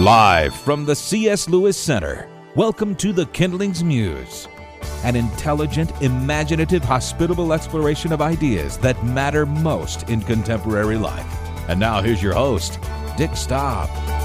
Live from the C.S. Lewis Center, welcome to The Kindling's Muse, an intelligent, imaginative, hospitable exploration of ideas that matter most in contemporary life. And now here's your host, Dick Staub.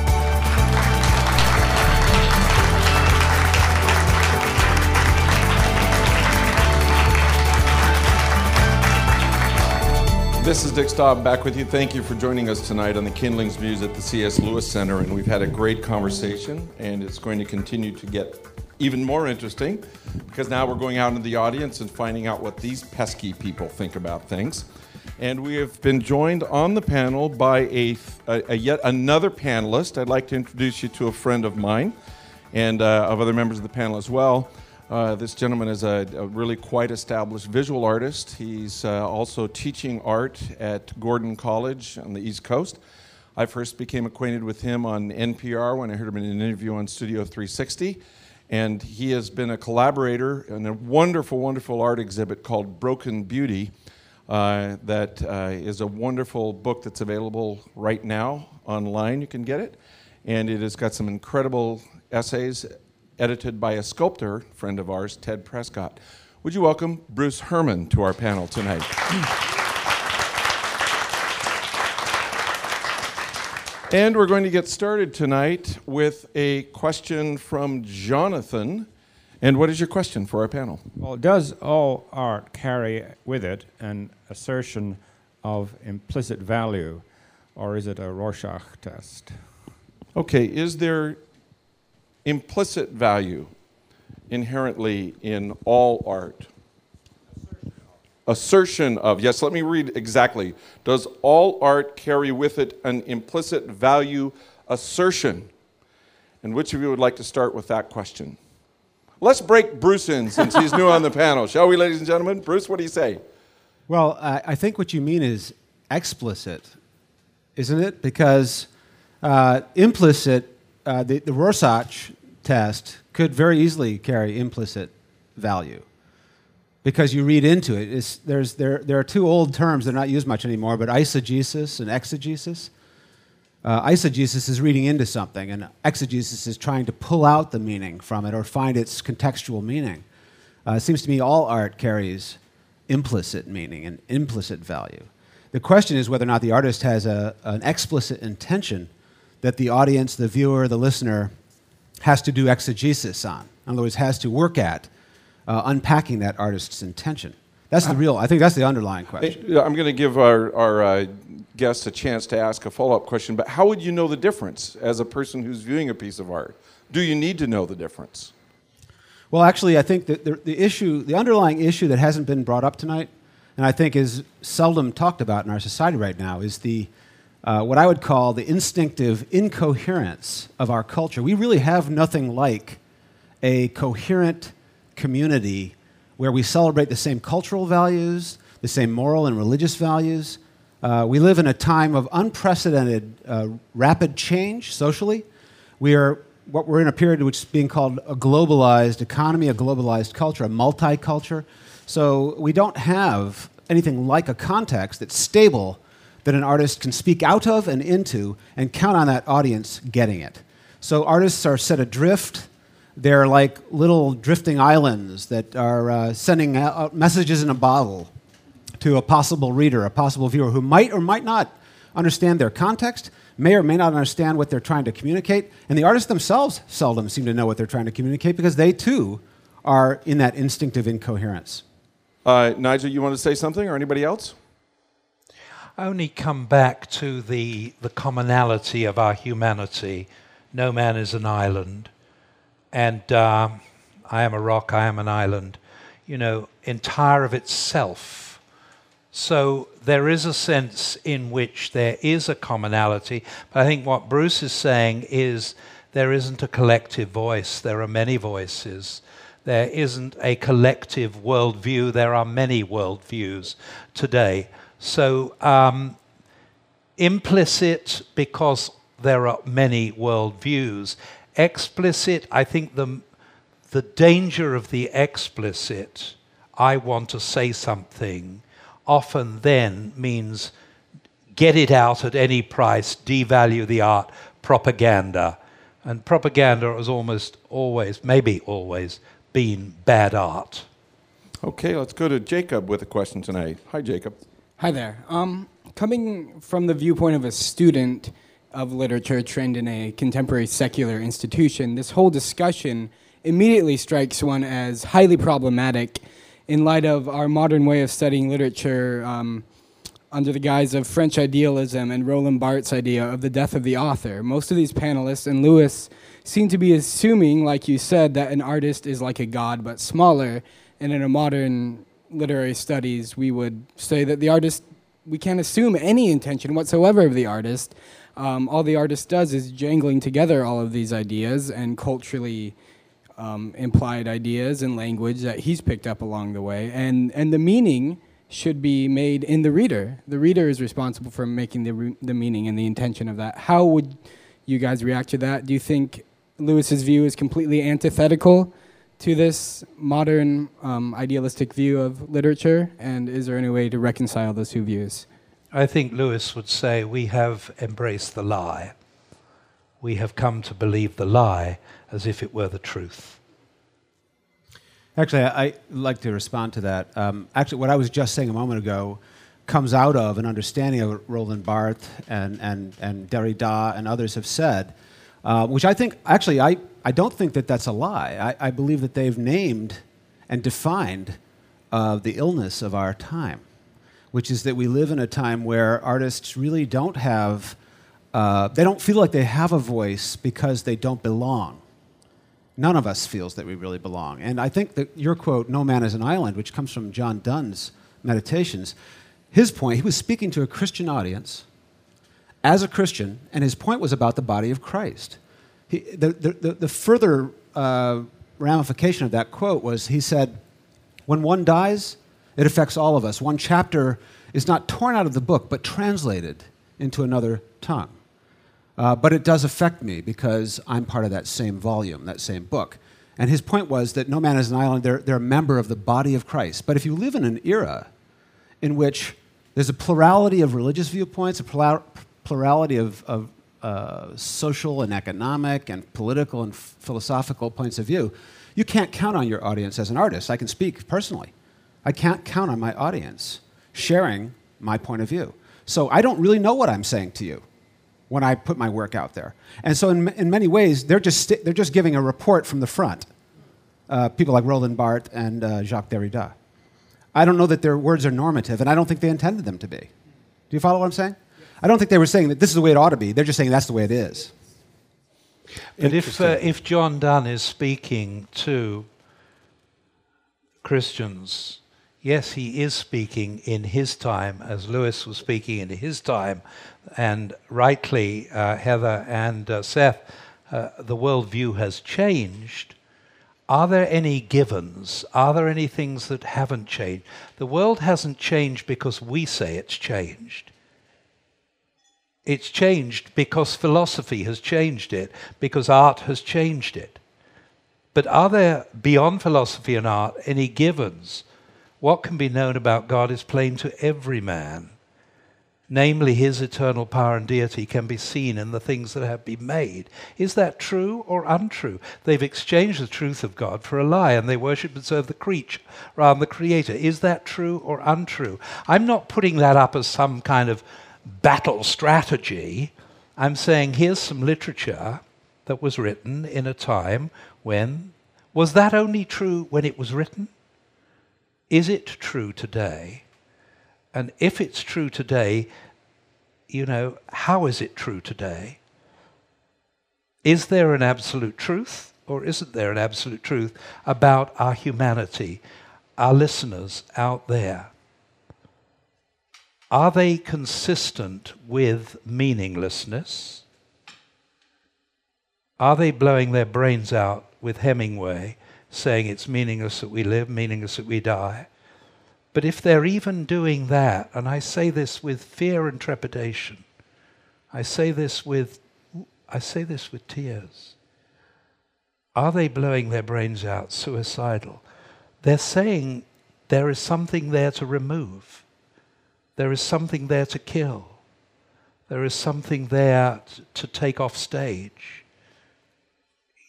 This is Dick Staub back with you. Thank you for joining us tonight on the Kindling's Muse at the C.S. Lewis Center. And we've had a great conversation, and it's going to continue to get even more interesting because now we're going out into the audience and finding out what these pesky people think about things. And we have been joined on the panel by a yet another panelist. I'd like to introduce you to a friend of mine and of other members of the panel as well. This gentleman is a really quite established visual artist. He's also teaching art at Gordon College on the East Coast. I first became acquainted with him on NPR when I heard him in an interview on Studio 360. And he has been a collaborator in a wonderful, wonderful art exhibit called Broken Beauty that is a wonderful book that's available right now online. You can get it. And it has got some incredible essays edited by a sculptor friend of ours, Ted Prescott. Would you welcome Bruce Herman to our panel tonight? And we're going to get started tonight with a question from Jonathan. And what is your question for our panel? Well, does all art carry with it an assertion of implicit value, or is it a Rorschach test? Okay, is there implicit value inherently in all art? Assertion of. Yes, let me read exactly. Does all art carry with it an implicit value assertion? And which of you would like to start with that question? Let's break Bruce in since he's new on the panel. Shall we, ladies and gentlemen? Bruce, what do you say? Well, I think what you mean is explicit, isn't it? Because implicit, the Rorschach test could very easily carry implicit value because you read into it. There are two old terms that are not used much anymore, but eisegesis and exegesis. Eisegesis is reading into something, and exegesis is trying to pull out the meaning from it or find its contextual meaning. It seems to me all art carries implicit meaning and implicit value. The question is whether or not the artist has an explicit intention that the audience, the viewer, the listener has to do exegesis on. In other words, has to work at unpacking that artist's intention. That's I think that's the underlying question. I'm going to give our guests a chance to ask a follow-up question, but how would you know the difference as a person who's viewing a piece of art? Do you need to know the difference? Well, actually, I think that the underlying issue that hasn't been brought up tonight, and I think is seldom talked about in our society right now, is what I would call the instinctive incoherence of our culture. We really have nothing like a coherent community where we celebrate the same cultural values, the same moral and religious values. We live in a time of unprecedented rapid change socially. We're in a period which is being called a globalized economy, a globalized culture, a multiculture. So we don't have anything like a context that's stable that an artist can speak out of and into and count on that audience getting it. So artists are set adrift. They're like little drifting islands that are sending out messages in a bottle to a possible reader, a possible viewer who might or might not understand their context, may or may not understand what they're trying to communicate, and the artists themselves seldom seem to know what they're trying to communicate because they too are in that instinctive incoherence. Nigel, you want to say something, or anybody else? I only come back to the commonality of our humanity. No man is an island. And I am a rock, I am an island, entire of itself. So there is a sense in which there is a commonality, but I think what Bruce is saying is there isn't a collective voice, there are many voices. There isn't a collective worldview, there are many worldviews today. So implicit because there are many worldviews. Explicit, I think the danger of the explicit, I want to say something, often then means get it out at any price, devalue the art, propaganda. And propaganda has almost always, maybe always, been bad art. Okay, let's go to Jacob with a question tonight. Hi, Jacob. Hi there. Coming from the viewpoint of a student of literature trained in a contemporary secular institution, this whole discussion immediately strikes one as highly problematic in light of our modern way of studying literature under the guise of French idealism and Roland Barthes' idea of the death of the author. Most of these panelists, and Lewis, seem to be assuming, like you said, that an artist is like a god but smaller, and in a modern literary studies, we would say that the artist, we can't assume any intention whatsoever of the artist. All the artist does is jangling together all of these ideas and culturally implied ideas and language that he's picked up along the way. And the meaning should be made in the reader. The reader is responsible for making the meaning and the intention of that. How would you guys react to that? Do you think Lewis's view is completely antithetical to this modern idealistic view of literature? And is there any way to reconcile those two views? I think Lewis would say we have embraced the lie. We have come to believe the lie as if it were the truth. Actually, I'd like to respond to that. Actually, what I was just saying a moment ago comes out of an understanding of what Roland Barthes and Derrida and others have said, which I think, actually, I don't think that that's a lie. I believe that they've named and defined the illness of our time, which is that we live in a time where artists really don't have, they don't feel like they have a voice because they don't belong. None of us feels that we really belong. And I think that your quote, "No man is an island," which comes from John Donne's Meditations, his point, he was speaking to a Christian audience as a Christian, and his point was about the body of Christ. The further ramification of that quote was, he said, when one dies, it affects all of us. One chapter is not torn out of the book, but translated into another tongue. But it does affect me because I'm part of that same volume, that same book. And his point was that no man is an island, they're a member of the body of Christ. But if you live in an era in which there's a plurality of religious viewpoints, a plurality of social and economic and political and philosophical points of view, you can't count on your audience as an artist. I can speak personally. I can't count on my audience sharing my point of view. So I don't really know what I'm saying to you when I put my work out there. And so in many ways, they're just giving a report from the front, people like Roland Barthes and Jacques Derrida. I don't know that their words are normative, and I don't think they intended them to be. Do you follow what I'm saying? I don't think they were saying that this is the way it ought to be. They're just saying that's the way it is. But if John Donne is speaking to Christians, yes, he is speaking in his time, as Lewis was speaking in his time, and rightly, Heather and Seth, the worldview has changed. Are there any givens? Are there any things that haven't changed? The world hasn't changed because we say it's changed. It's changed because philosophy has changed it, because art has changed it. But are there, beyond philosophy and art, any givens? What can be known about God is plain to every man. Namely, his eternal power and deity can be seen in the things that have been made. Is that true or untrue? They've exchanged the truth of God for a lie, and they worship and serve the creature rather than the Creator. Is that true or untrue? I'm not putting that up as some kind of battle strategy. I'm saying here's some literature that was written in a time when... Was that only true when it was written? Is it true today? And if it's true today, how is it true today? Is there an absolute truth, or isn't there an absolute truth about our humanity, our listeners out there? Are they consistent with meaninglessness? Are they blowing their brains out with Hemingway, saying it's meaningless that we live, meaningless that we die? But if they're even doing that, and I say this with fear and trepidation, I say this with tears. Are they blowing their brains out, suicidal? They're saying there is something there to remove. There is something there to kill. There is something there to take off stage.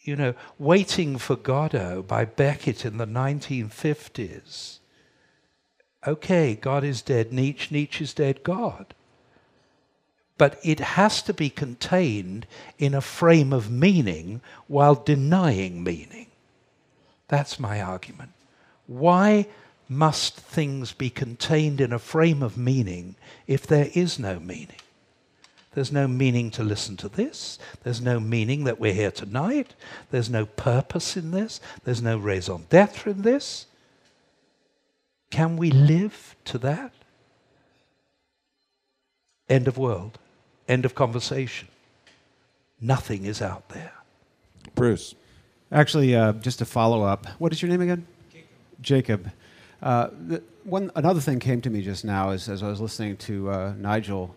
You know, Waiting for Godot by Beckett in the 1950s. Okay, God is dead, Nietzsche is dead, God. But it has to be contained in a frame of meaning while denying meaning. That's my argument. Why must things be contained in a frame of meaning if there is no meaning? There's no meaning to listen to this. There's no meaning that we're here tonight. There's no purpose in this. There's no raison d'etre in this. Can we live to that? End of world. End of conversation. Nothing is out there. Bruce. Actually, just to follow up, what is your name again? Jacob. Another thing came to me just now as I was listening to Nigel.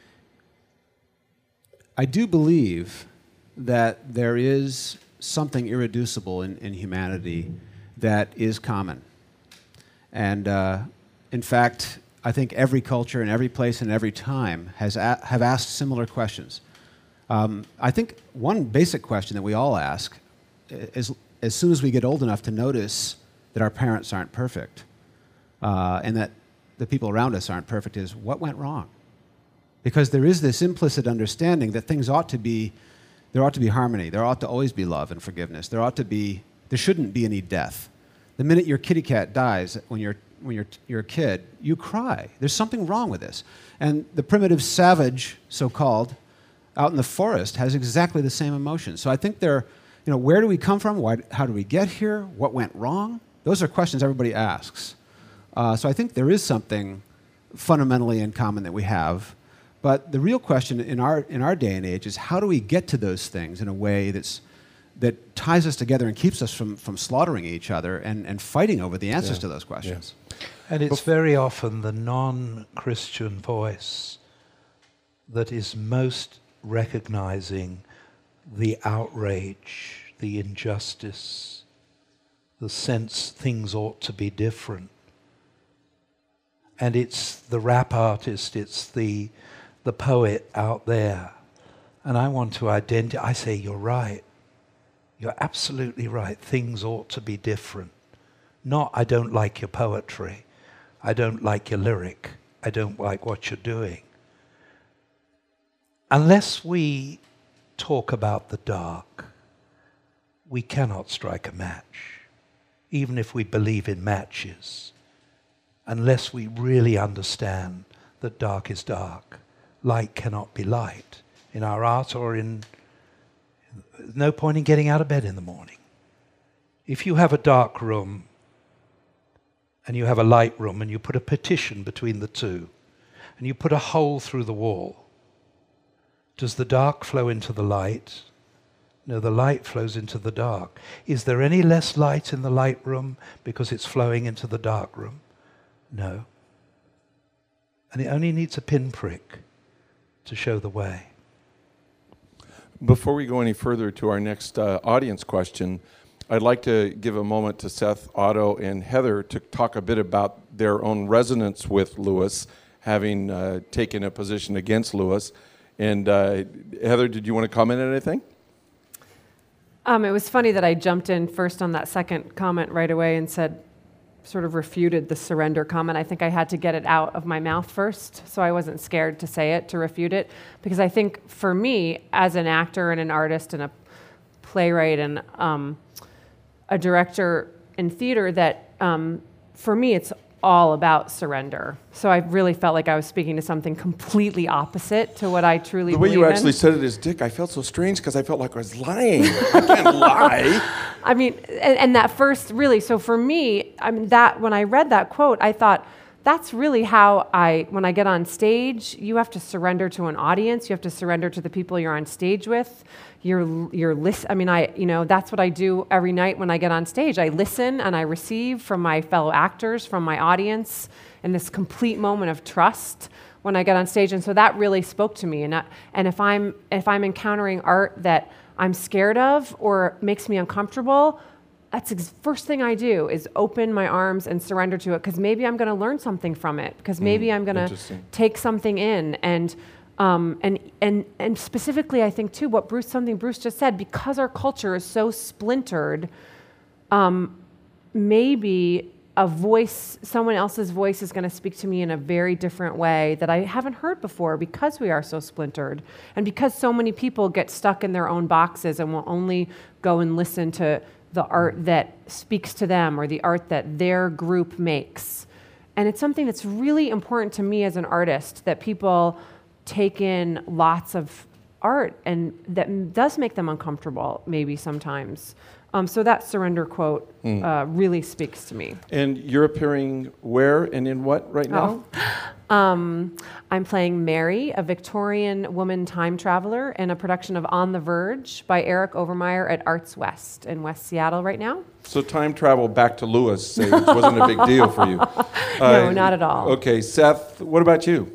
I do believe that there is something irreducible in humanity that is common. And in fact, I think every culture and every place and every time have asked similar questions. I think one basic question that we all ask is, as soon as we get old enough to notice that our parents aren't perfect and that the people around us aren't perfect, is what went wrong? Because there is this implicit understanding that there ought to be harmony. There ought to always be love and forgiveness. There shouldn't be any death. The minute your kitty cat dies when you're a kid, you cry. There's something wrong with this. And the primitive savage, so-called, out in the forest has exactly the same emotions. So I think where do we come from? How do we get here? What went wrong? Those are questions everybody asks. So I think there is something fundamentally in common that we have. But the real question in our day and age is, how do we get to those things in a way that ties us together and keeps us from slaughtering each other and fighting over the answers to those questions? Yeah. And it's very often the non-Christian voice that is most recognizing the outrage, the injustice, the sense things ought to be different. And it's the rap artist, it's the poet out there. And I want to I say, you're right. You're absolutely right. Things ought to be different. Not, I don't like your poetry. I don't like your lyric. I don't like what you're doing. Unless we talk about the dark, we cannot strike a match, even if we believe in matches, unless we really understand that dark is dark. Light cannot be light in our art or in... No point in getting out of bed in the morning. If you have a dark room and you have a light room and you put a partition between the two and you put a hole through the wall, does the dark flow into the light? No, the light flows into the dark. Is there any less light in the light room because it's flowing into the dark room? No. And it only needs a pinprick to show the way. Before we go any further to our next audience question, I'd like to give a moment to Seth, Otto, and Heather to talk a bit about their own resonance with Lewis, having taken a position against Lewis. And Heather, did you want to comment on anything? It was funny that I jumped in first on that second comment right away and sort of refuted the surrender comment. I think I had to get it out of my mouth first, so I wasn't scared to say it, to refute it, because I think for me, as an actor and an artist and a playwright and a director in theater, that for me it's all about surrender. So I really felt like I was speaking to something completely opposite to what I truly believe in. The way you actually said it is, Dick, I felt so strange because I felt like I was lying. I can't lie. I mean, and that first, really, so for me, I mean, that when I read that quote, I thought, that's really how when I get on stage, you have to surrender to an audience. You have to surrender to the people you're on stage with. You're that's what I do every night when I get on stage. I listen and I receive from my fellow actors, from my audience, in this complete moment of trust when I get on stage. And so that really spoke to me. And if I'm encountering art that I'm scared of or makes me uncomfortable, that's the first thing I do is open my arms and surrender to it, because maybe I'm going to learn something from it, because maybe I'm going to take something in. And And specifically, I think too, something Bruce just said, because our culture is so splintered, maybe someone else's voice is going to speak to me in a very different way that I haven't heard before, because we are so splintered, and because so many people get stuck in their own boxes and will only go and listen to the art that speaks to them or the art that their group makes. And it's something that's really important to me as an artist, that people take in lots of art, and that does make them uncomfortable maybe sometimes. So that surrender quote really speaks to me. And you're appearing where and in what right now? I'm playing Mary, a Victorian woman time traveler, in a production of On the Verge by Eric Overmyer at Arts West in West Seattle right now. So time travel back to Lewis Sage wasn't a big deal for you? No, not at all. Okay, Seth, what about you?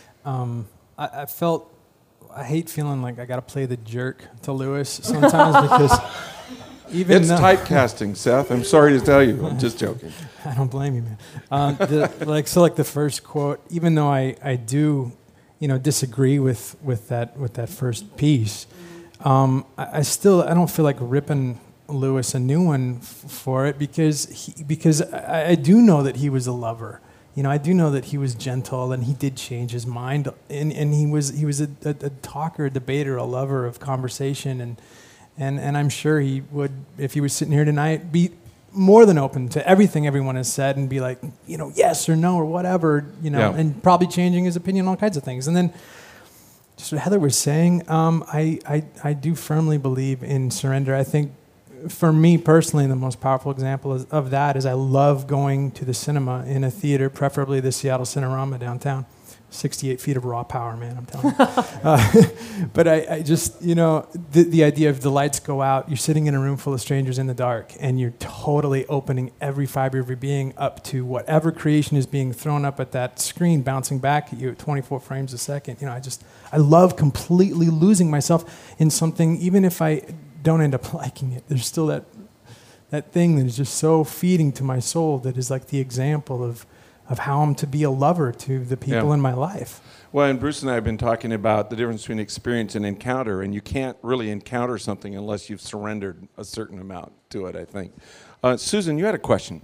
I hate feeling like I got to play the jerk to Lewis sometimes because it's typecasting, Seth. I'm sorry to tell you. I'm just joking. I don't blame you, man. The first quote, even though I do, disagree with that first piece, I don't feel like ripping Lewis a new one for it because I do know that he was a lover. I do know that he was gentle and he did change his mind, and he was a talker, a debater, a lover of conversation, and I'm sure he would, if he was sitting here tonight, be more than open to everything everyone has said and be like, yes or no or whatever, and probably changing his opinion on all kinds of things. And then, just what Heather was saying, I do firmly believe in surrender. I think, for me personally, the most powerful example of that is I love going to the cinema in a theater, preferably the Seattle Cinerama downtown. 68 feet of raw power, man, I'm telling you. But I just, the idea of the lights go out, you're sitting in a room full of strangers in the dark, and you're totally opening every fiber of your being up to whatever creation is being thrown up at that screen, bouncing back at you at 24 frames a second. I love completely losing myself in something, even if I don't end up liking it. There's still that thing that is just so feeding to my soul, that is like the example of how I'm to be a lover to the people in my life. Well, and Bruce and I have been talking about the difference between experience and encounter, and you can't really encounter something unless you've surrendered a certain amount to it, I think. Susan, you had a question.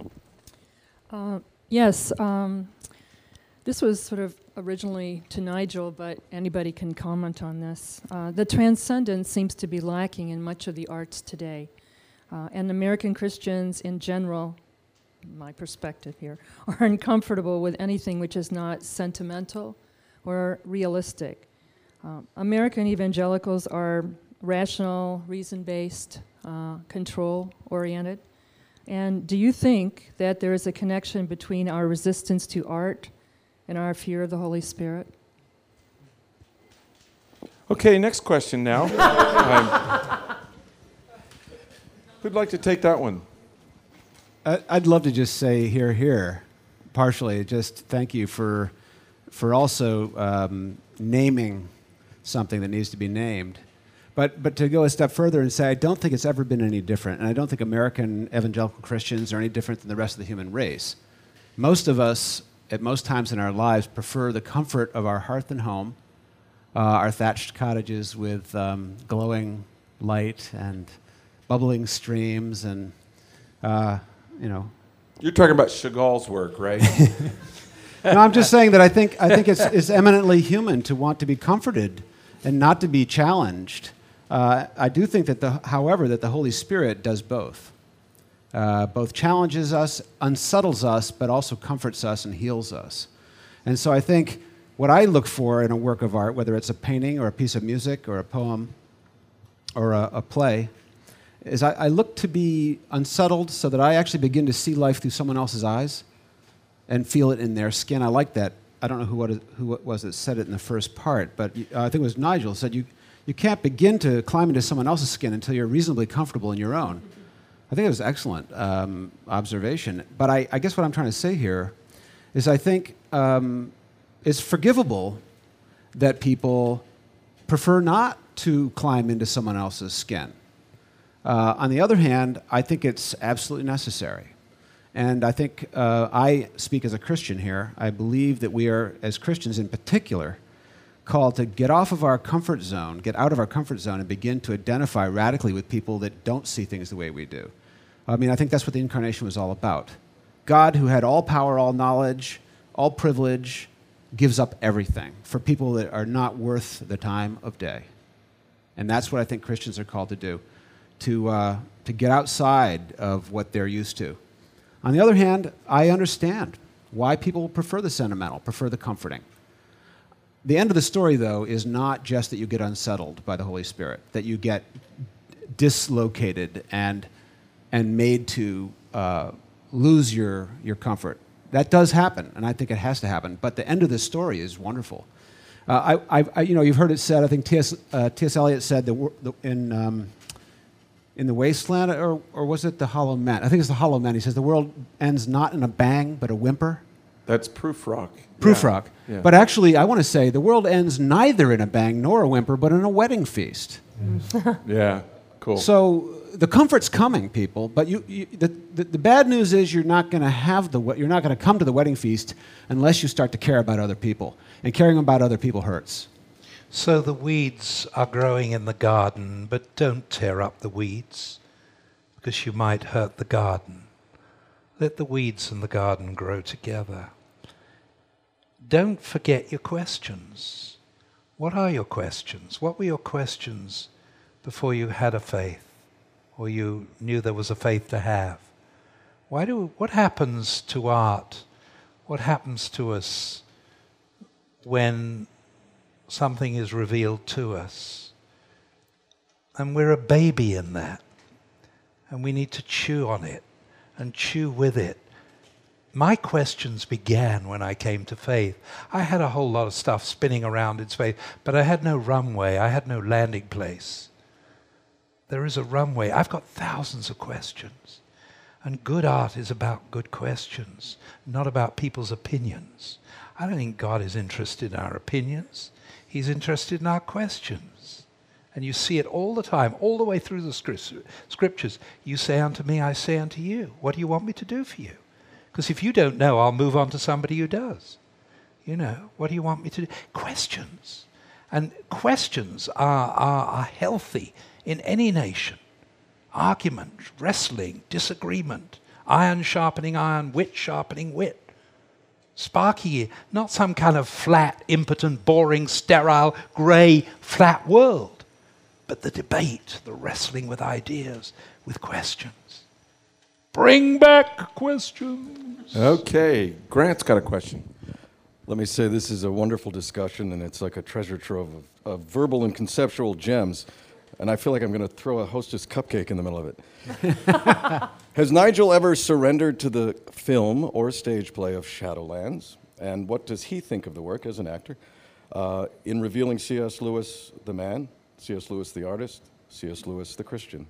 Yes. This was sort of originally to Nigel, but anybody can comment on this. The transcendence seems to be lacking in much of the arts today. And American Christians in general, my perspective here, are uncomfortable with anything which is not sentimental or realistic. American evangelicals are rational, reason-based, control-oriented. And do you think that there is a connection between our resistance to art and our fear of the Holy Spirit? Okay, next question now. Who'd like to take that one? I'd love to just say here, partially. Just thank you for also naming something that needs to be named. But to go a step further and say, I don't think it's ever been any different, and I don't think American evangelical Christians are any different than the rest of the human race. Most of us, at most times in our lives, prefer the comfort of our hearth and home, our thatched cottages with glowing light and bubbling streams, and You're talking about Chagall's work, right? No, I'm just saying that I think it's eminently human to want to be comforted and not to be challenged. I do think that, however, the Holy Spirit does both. Both challenges us, unsettles us, but also comforts us and heals us. And so I think what I look for in a work of art, whether it's a painting or a piece of music or a poem or a play, is I look to be unsettled so that I actually begin to see life through someone else's eyes and feel it in their skin. I like that. I don't know who it was that said it in the first part, but I think it was Nigel said you can't begin to climb into someone else's skin until you're reasonably comfortable in your own. I think it was an excellent observation. But I guess what I'm trying to say here is I think it's forgivable that people prefer not to climb into someone else's skin. On the other hand, I think it's absolutely necessary. And I think I speak as a Christian here. I believe that we are, as Christians in particular, called to get off of our comfort zone, get out of our comfort zone, and begin to identify radically with people that don't see things the way we do. I mean, I think that's what the incarnation was all about. God, who had all power, all knowledge, all privilege, gives up everything for people that are not worth the time of day. And that's what I think Christians are called to do, to get outside of what they're used to. On the other hand, I understand why people prefer the sentimental, prefer the comforting. The end of the story, though, is not just that you get unsettled by the Holy Spirit, that you get dislocated and made to lose your comfort. That does happen, and I think it has to happen. But the end of the story is wonderful. You've heard it said. I think T.S. Eliot said in the Wasteland, or was it the Hollow Men? I think it's the Hollow Men. He says the world ends not in a bang, but a whimper. That's Prufrock. Prufrock. Yeah. But actually, I want to say the world ends neither in a bang nor a whimper, but in a wedding feast. Yeah, cool. So the comfort's coming, people. But the bad news is you're not going to come to the wedding feast unless you start to care about other people, and caring about other people hurts. So the weeds are growing in the garden, but don't tear up the weeds, because you might hurt the garden. Let the weeds and the garden grow together. Don't forget your questions. What are your questions? What were your questions before you had a faith, or you knew there was a faith to have? What happens to art? What happens to us when something is revealed to us? And we're a baby in that. And we need to chew on it and chew with it. My questions began when I came to faith. I had a whole lot of stuff spinning around in space, but I had no runway. I had no landing place. There is a runway. I've got thousands of questions. And good art is about good questions, not about people's opinions. I don't think God is interested in our opinions. He's interested in our questions. And you see it all the time, all the way through the scriptures. You say unto me, I say unto you. What do you want me to do for you? Because if you don't know, I'll move on to somebody who does. What do you want me to do? Questions. And questions are healthy in any nation. Argument, wrestling, disagreement, iron sharpening iron, wit sharpening wit. Sparky, not some kind of flat, impotent, boring, sterile, grey, flat world, but the debate, the wrestling with ideas, with questions. Bring back questions. Okay, Grant's got a question. Let me say this is a wonderful discussion, and it's like a treasure trove of verbal and conceptual gems. And I feel like I'm going to throw a Hostess cupcake in the middle of it. Has Nigel ever surrendered to the film or stage play of Shadowlands? And what does he think of the work as an actor in revealing C.S. Lewis the man, C.S. Lewis the artist, C.S. Lewis the Christian?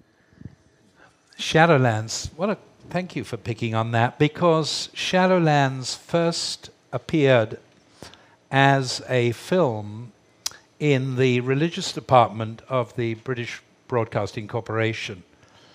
Shadowlands, thank you for picking on that, because Shadowlands first appeared as a film in the religious department of the British Broadcasting Corporation.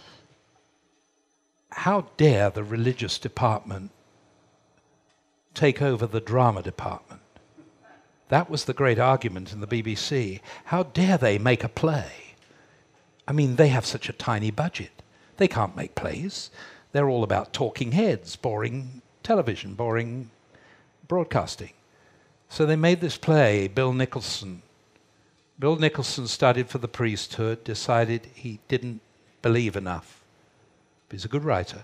How dare the religious department take over the drama department? That was the great argument in the BBC. How dare they make a play? I mean, they have such a tiny budget. They can't make plays. They're all about talking heads, boring television, boring broadcasting. So they made this play, Bill Nicholson. Bill Nicholson studied for the priesthood, decided he didn't believe enough. He's a good writer.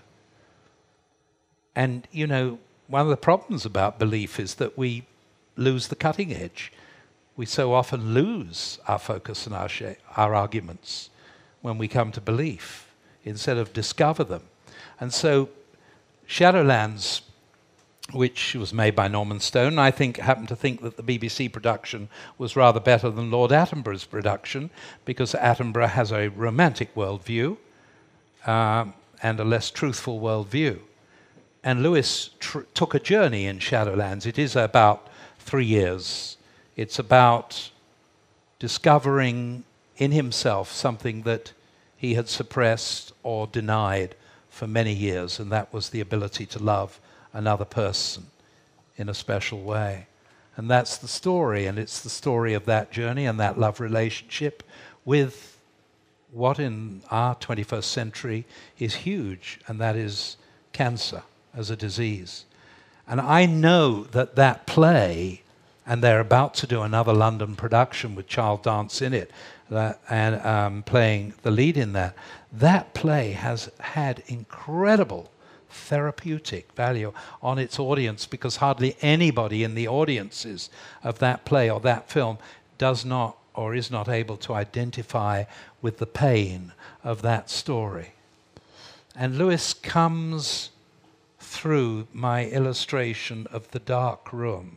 And, one of the problems about belief is that we lose the cutting edge. We so often lose our focus and our arguments when we come to belief, instead of discover them. And so Shadowlands, which was made by Norman Stone, I happened to think that the BBC production was rather better than Lord Attenborough's production, because Attenborough has a romantic worldview and a less truthful worldview. And Lewis took a journey in Shadowlands. It is about 3 years. It's about discovering in himself something that he had suppressed or denied for many years, and that was the ability to love another person in a special way. And that's the story, and it's the story of that journey and that love relationship with what in our 21st century is huge, and that is cancer as a disease. And I know that that play, and they're about to do another London production with Charles Dance in it, and playing the lead in that, that play has had incredible therapeutic value on its audience, because hardly anybody in the audiences of that play or that film does not or is not able to identify with the pain of that story. And Lewis comes through my illustration of the dark room,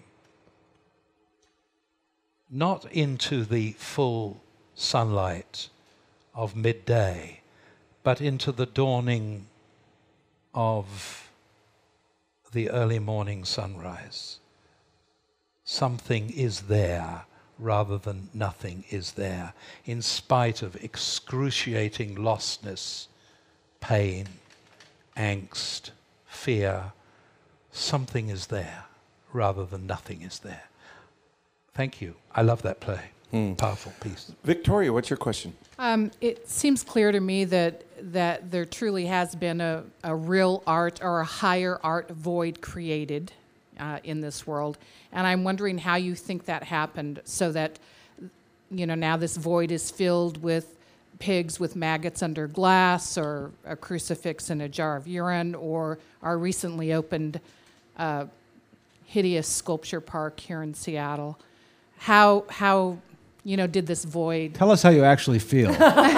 not into the full sunlight of midday, but into the dawning of the early morning sunrise. Something is there rather than nothing is there, in spite of excruciating lostness, pain, angst, fear. Something is there rather than nothing is there. Thank you. I love that play. Powerful piece. Victoria, what's your question? It seems clear to me that there truly has been a real art or a higher art void created in this world. And I'm wondering how you think that happened, so that, now this void is filled with pigs with maggots under glass, or a crucifix in a jar of urine, or our recently opened hideous sculpture park here in Seattle. How did this void... Tell us how you actually feel.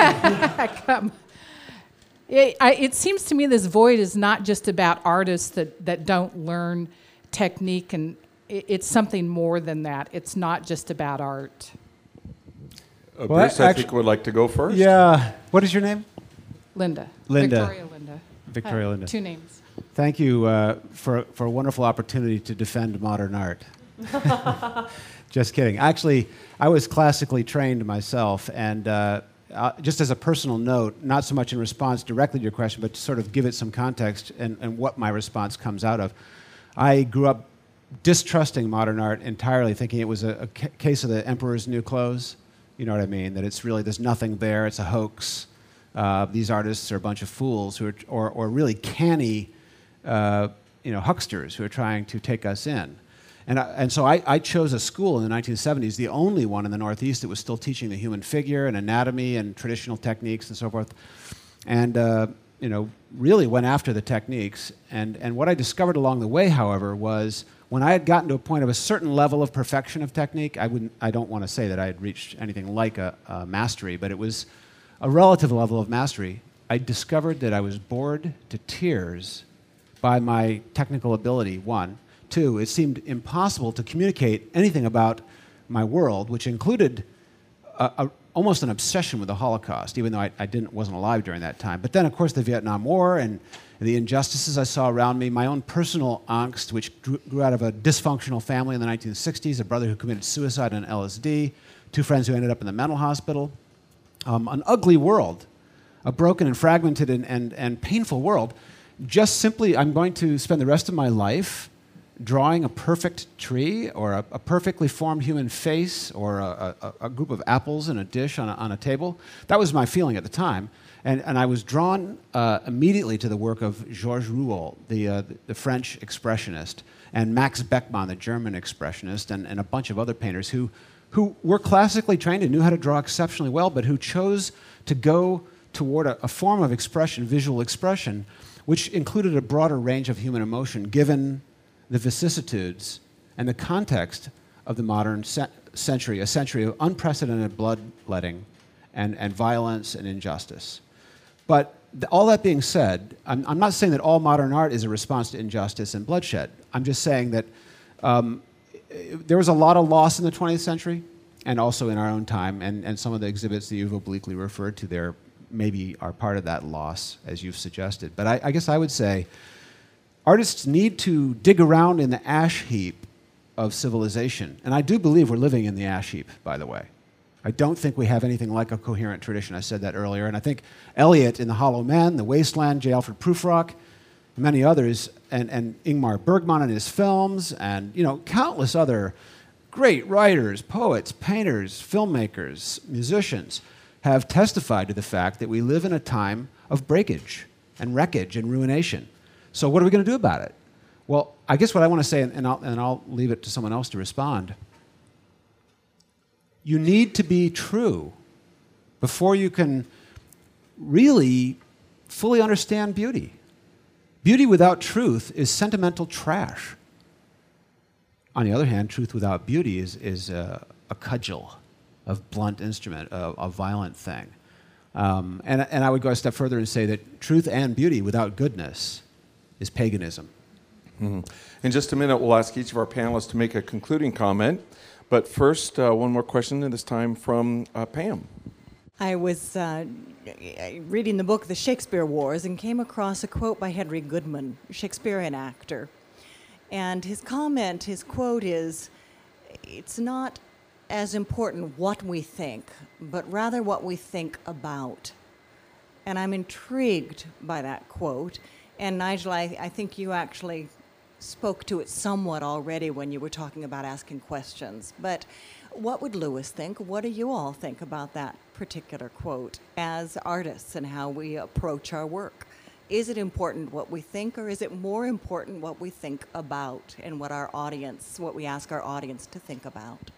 It seems to me this void is not just about artists that don't learn technique, and it's something more than that. It's not just about art. Bruce, I think would like to go first. Yeah. What is your name? Linda. Linda. Victoria Linda. Victoria Linda. 2 names. Thank you for a wonderful opportunity to defend modern art. Just kidding. Actually, I was classically trained myself, and just as a personal note, not so much in response directly to your question, but to sort of give it some context and what my response comes out of. I grew up distrusting modern art entirely, thinking it was a case of the emperor's new clothes. You know what I mean? That it's really, there's nothing there, it's a hoax. These artists are a bunch of fools who are, or really canny, hucksters who are trying to take us in. And so I chose a school in the 1970s, the only one in the Northeast that was still teaching the human figure and anatomy and traditional techniques and so forth. And, really went after the techniques. And what I discovered along the way, however, was when I had gotten to a point of a certain level of perfection of technique, I don't want to say that I had reached anything like a mastery, but it was a relative level of mastery. I discovered that I was bored to tears by my technical ability, one. Two, it seemed impossible to communicate anything about my world, which included almost an obsession with the Holocaust, even though I wasn't alive during that time. But then, of course, the Vietnam War and the injustices I saw around me, my own personal angst, which grew out of a dysfunctional family in the 1960s, a brother who committed suicide on LSD, 2 friends who ended up in the mental hospital, an ugly world, a broken and fragmented and painful world. Just simply, I'm going to spend the rest of my life drawing a perfect tree or a perfectly formed human face or a group of apples in a dish on a table. That was my feeling at the time. And I was drawn immediately to the work of Georges Rouault, the French expressionist, and Max Beckmann, the German expressionist, and a bunch of other painters who were classically trained and knew how to draw exceptionally well, but who chose to go toward a form of expression, visual expression, which included a broader range of human emotion, given the vicissitudes and the context of the modern century, a century of unprecedented bloodletting and violence and injustice. But all that being said, I'm not saying that all modern art is a response to injustice and bloodshed. I'm just saying that there was a lot of loss in the 20th century and also in our own time, and some of the exhibits that you've obliquely referred to there maybe are part of that loss, as you've suggested. But I guess I would say artists need to dig around in the ash heap of civilization. And I do believe we're living in the ash heap, by the way. I don't think we have anything like a coherent tradition. I said that earlier. And I think Eliot in The Hollow Man, The Wasteland, J. Alfred Prufrock, many others, and Ingmar Bergman in his films, and countless other great writers, poets, painters, filmmakers, musicians have testified to the fact that we live in a time of breakage and wreckage and ruination. So what are we going to do about it? Well, I guess what I want to say, and I'll leave it to someone else to respond. You need to be true before you can really fully understand beauty. Beauty without truth is sentimental trash. On the other hand, truth without beauty is a cudgel, a blunt instrument, a violent thing. And I would go a step further and say that truth and beauty without goodness is paganism. Mm-hmm. In just a minute, we'll ask each of our panelists to make a concluding comment. But first, one more question, and this time from Pam. I was reading the book The Shakespeare Wars and came across a quote by Henry Goodman, Shakespearean actor. And his quote is, "It's not as important what we think, but rather what we think about." And I'm intrigued by that quote. And Nigel, I think you actually spoke to it somewhat already when you were talking about asking questions. But what would Lewis think? What do you all think about that particular quote as artists and how we approach our work? Is it important what we think, or is it more important what we think about and what we ask our audience to think about?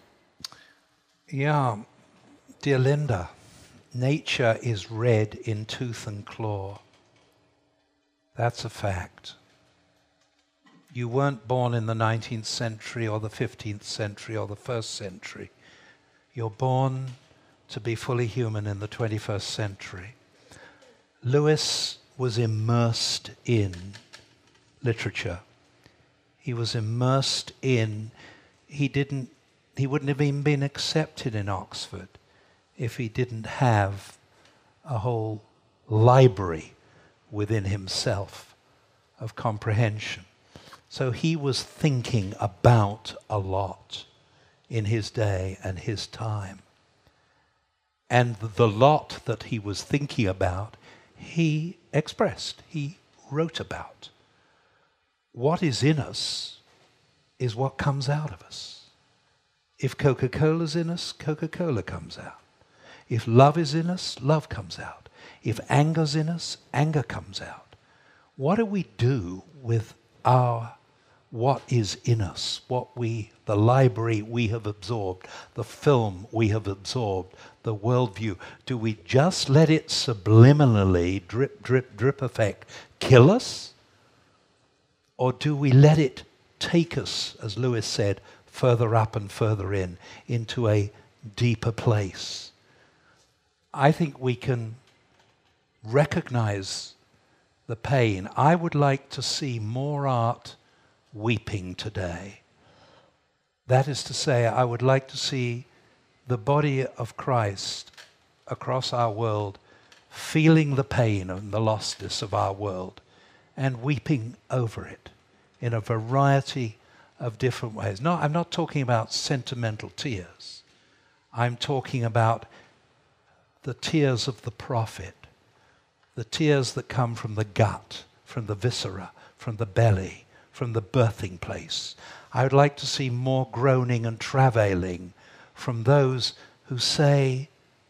Yeah, dear Linda, nature is red in tooth and claw. That's a fact. You weren't born in the 19th century or the 15th century or the 1st century. You're born to be fully human in the 21st century. Lewis was immersed in literature. He was immersed in, he wouldn't have even been accepted in Oxford if he didn't have a whole library within himself of comprehension. So he was thinking about a lot in his day and his time. And the lot that he was thinking about, he expressed, he wrote about. What is in us is what comes out of us. If Coca-Cola's in us, Coca-Cola comes out. If love is in us, love comes out. If anger's in us, anger comes out. What do we do with what is in us, the library we have absorbed, the film we have absorbed, the worldview? Do we just let it subliminally, drip, drip, drip effect, kill us? Or do we let it take us, as Lewis said, further up and further into a deeper place? I think we can recognize the pain. I would like to see more art weeping today. That is to say, I would like to see the body of Christ across our world feeling the pain and the lostness of our world and weeping over it in a variety of different ways. No, I'm not talking about sentimental tears. I'm talking about the tears of the prophet, the tears that come from the gut, from the viscera, from the belly, from the birthing place. I would like to see more groaning and travailing from those who say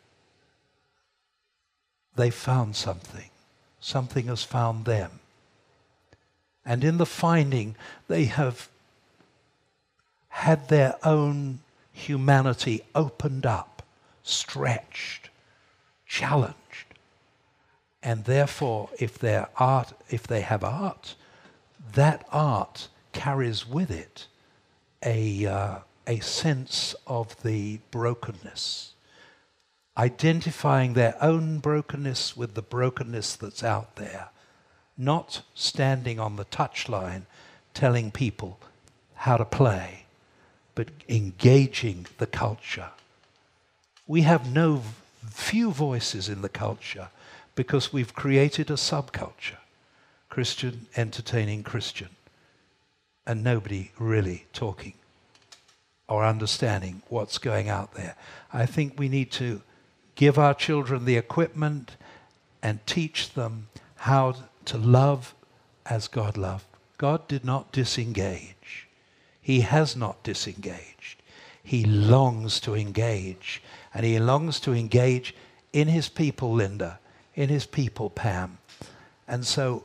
they found something. Something has found them. And in the finding, they have had their own humanity opened up, stretched, challenged. And therefore, if they have art, that art carries with it a sense of the brokenness, identifying their own brokenness with the brokenness that's out there, not standing on the touchline telling people how to play, but engaging the culture. We have few voices in the culture because we've created a subculture. Christian entertaining Christian, and nobody really talking or understanding what's going out there. I think we need to give our children the equipment and teach them how to love as God loved. God did not disengage. He has not disengaged. he longs to engage. And he longs to engage in his people, Linda, in his people, Pam. And so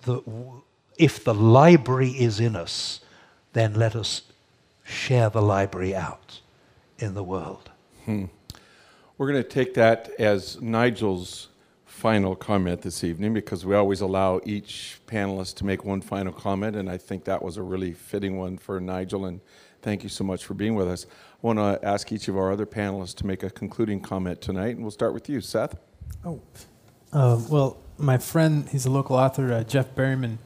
if the library is in us, then let us share the library out in the world. We're going to take that as Nigel's final comment this evening, because we always allow each panelist to make one final comment, and I think that was a really fitting one for Nigel, and thank you so much for being with us. I want to ask each of our other panelists to make a concluding comment tonight, and we'll start with you, Seth. Well, my friend, he's a local author, Jeff Berryman,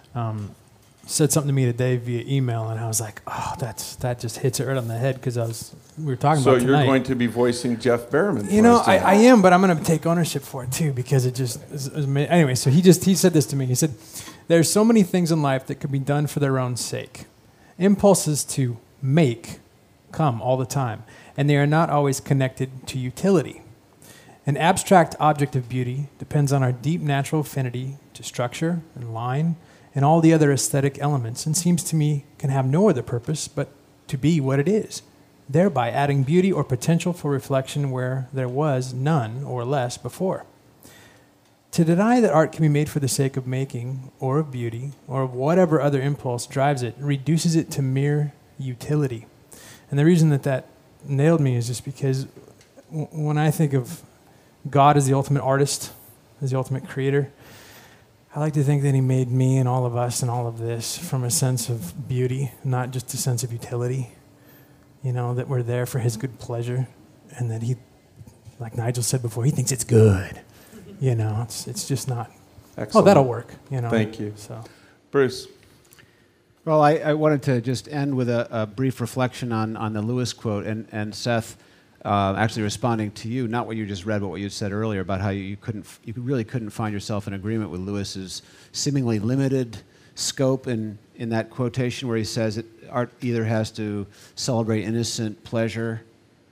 said something to me today via email, and I was like, oh, that just hits it right on the head, because we were talking about it tonight. So you're going to be voicing Jeff Berryman. You know, I am, but I'm going to take ownership for it too, because it just anyway. So he said this to me. He said, "There's so many things in life that could be done for their own sake. Impulses to make come all the time, and they are not always connected to utility. An abstract object of beauty depends on our deep natural affinity to structure and line and all the other aesthetic elements, and seems to me can have no other purpose but to be what it is, thereby adding beauty or potential for reflection where there was none or less before. To deny that art can be made for the sake of making, or of beauty, or of whatever other impulse drives it, reduces it to mere utility." And the reason that nailed me is just because when I think of God as the ultimate artist, as the ultimate creator, I like to think that he made me and all of us and all of this from a sense of beauty, not just a sense of utility. You know, that we're there for his good pleasure, and that he, like Nigel said before, he thinks it's good. You know, it's just not, Excellent. Oh, that'll work. You know. Thank you. So, Bruce. Well, I wanted to just end with a brief reflection on the Lewis quote, and Seth, actually responding to you, not what you just read, but what you said earlier about how you really couldn't find yourself in agreement with Lewis's seemingly limited scope in that quotation where he says that art either has to celebrate innocent pleasure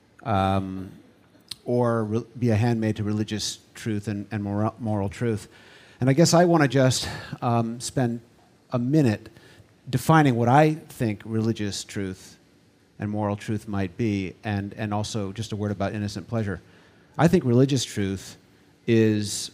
or be a handmaid to religious truth and moral truth. And I guess I want to just spend a minute defining what I think religious truth and moral truth might be, and also just a word about innocent pleasure. I think religious truth is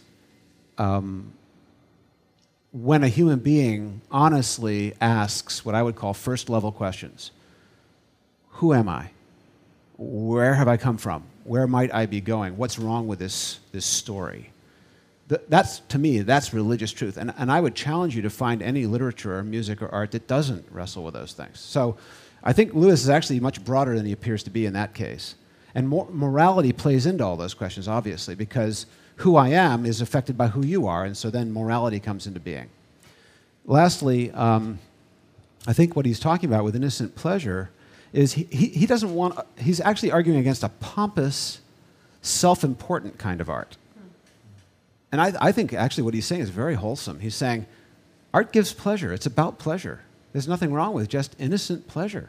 when a human being honestly asks what I would call first-level questions. Who am I? Where have I come from? Where might I be going? What's wrong with this story? That's, to me, that's religious truth. And I would challenge you to find any literature or music or art that doesn't wrestle with those things. So I think Lewis is actually much broader than he appears to be in that case. And morality plays into all those questions, obviously, because who I am is affected by who you are, and so then morality comes into being. Lastly, I think what he's talking about with innocent pleasure is he doesn't want, he's actually arguing against a pompous, self-important kind of art. And I think actually what he's saying is very wholesome. He's saying art gives pleasure. It's about pleasure. There's nothing wrong with just innocent pleasure.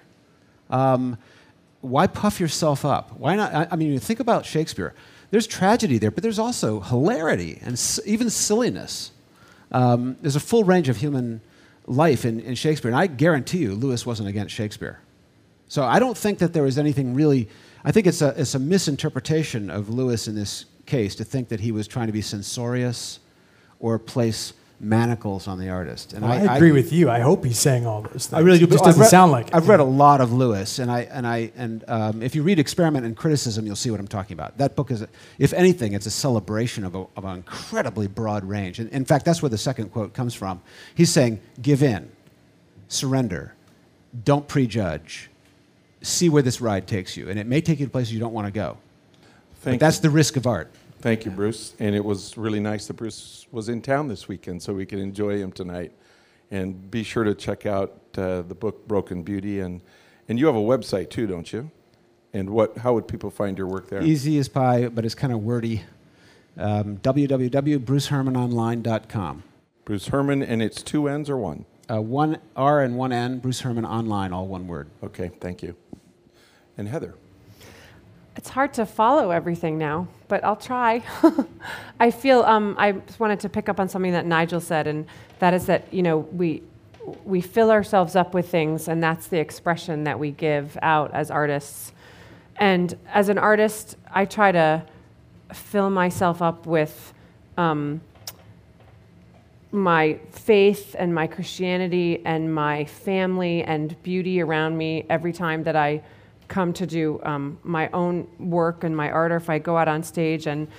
Why puff yourself up? Why not? I mean, you think about Shakespeare. There's tragedy there, but there's also hilarity and even silliness. There's a full range of human life in Shakespeare, and I guarantee you Lewis wasn't against Shakespeare. So I don't think that there was anything really. I think it's a misinterpretation of Lewis in this case to think that he was trying to be censorious or place manacles on the artist. And I agree with you. I hope he's saying all those things. I really do. It just doesn't sound like it. I've read a lot of Lewis, and if you read Experiment and Criticism, you'll see what I'm talking about. That book is, if anything, it's a celebration of an incredibly broad range. And in fact, that's where the second quote comes from. He's saying, give in, surrender, don't prejudge, see where this ride takes you. And it may take you to places you don't want to go. But that's the risk of art. Thank you, Bruce. And it was really nice that Bruce was in town this weekend so we could enjoy him tonight. And be sure to check out the book Broken Beauty. And you have a website too, don't you? And how would people find your work there? Easy as pie, but it's kind of wordy. www.brucehermanonline.com. Bruce Herman, and it's 2 N's or 1? 1 R and 1 N, Bruce Herman Online, all one word. Okay, thank you. And Heather? It's hard to follow everything now, but I'll try. I feel I just wanted to pick up on something that Nigel said, and that is that we fill ourselves up with things, and that's the expression that we give out as artists. And as an artist, I try to fill myself up with my faith and my Christianity and my family and beauty around me every time that I come to do my own work and my art, or if I go out on stage and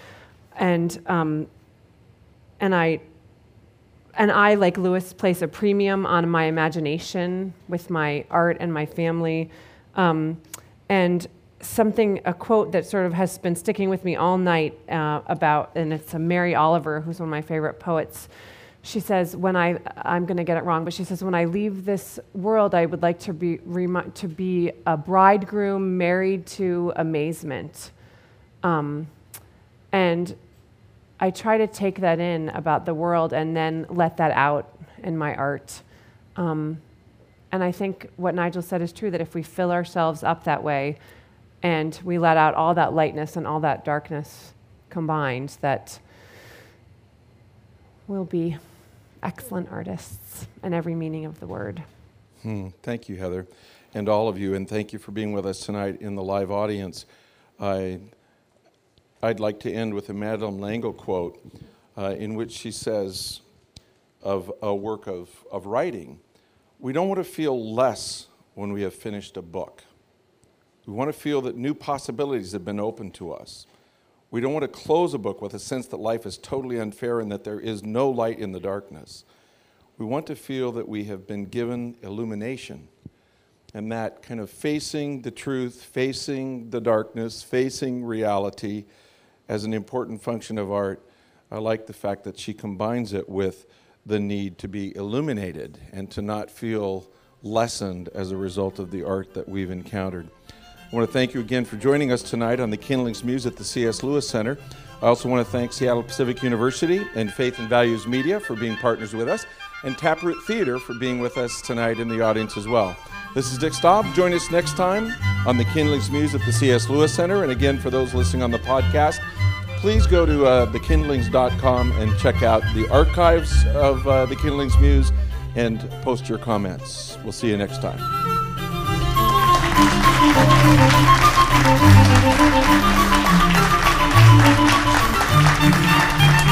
I, like Lewis, place a premium on my imagination with my art and my family. And a quote that sort of has been sticking with me all night and it's a Mary Oliver, who's one of my favorite poets. She says, I'm going to get it wrong, but she says, when I leave this world, I would like to be a bridegroom married to amazement. And I try to take that in about the world and then let that out in my art. And I think what Nigel said is true, that if we fill ourselves up that way and we let out all that lightness and all that darkness combined, that we'll be excellent artists in every meaning of the word. Thank you, Heather, and all of you, and thank you for being with us tonight in the live audience. I'd like to end with a Madeleine L'Engle quote in which she says of a work of writing, we don't want to feel less when we have finished a book. We want to feel that new possibilities have been opened to us. We don't want to close a book with a sense that life is totally unfair and that there is no light in the darkness. We want to feel that we have been given illumination, and that kind of facing the truth, facing the darkness, facing reality as an important function of art. I like the fact that she combines it with the need to be illuminated and to not feel lessened as a result of the art that we've encountered. I want to thank you again for joining us tonight on the Kindlings Muse at the C.S. Lewis Center. I also want to thank Seattle Pacific University and Faith and Values Media for being partners with us, and Taproot Theater for being with us tonight in the audience as well. This is Dick Staub. Join us next time on the Kindlings Muse at the C.S. Lewis Center. And again, for those listening on the podcast, please go to thekindlings.com and check out the archives of the Kindlings Muse and post your comments. We'll see you next time. Thank you.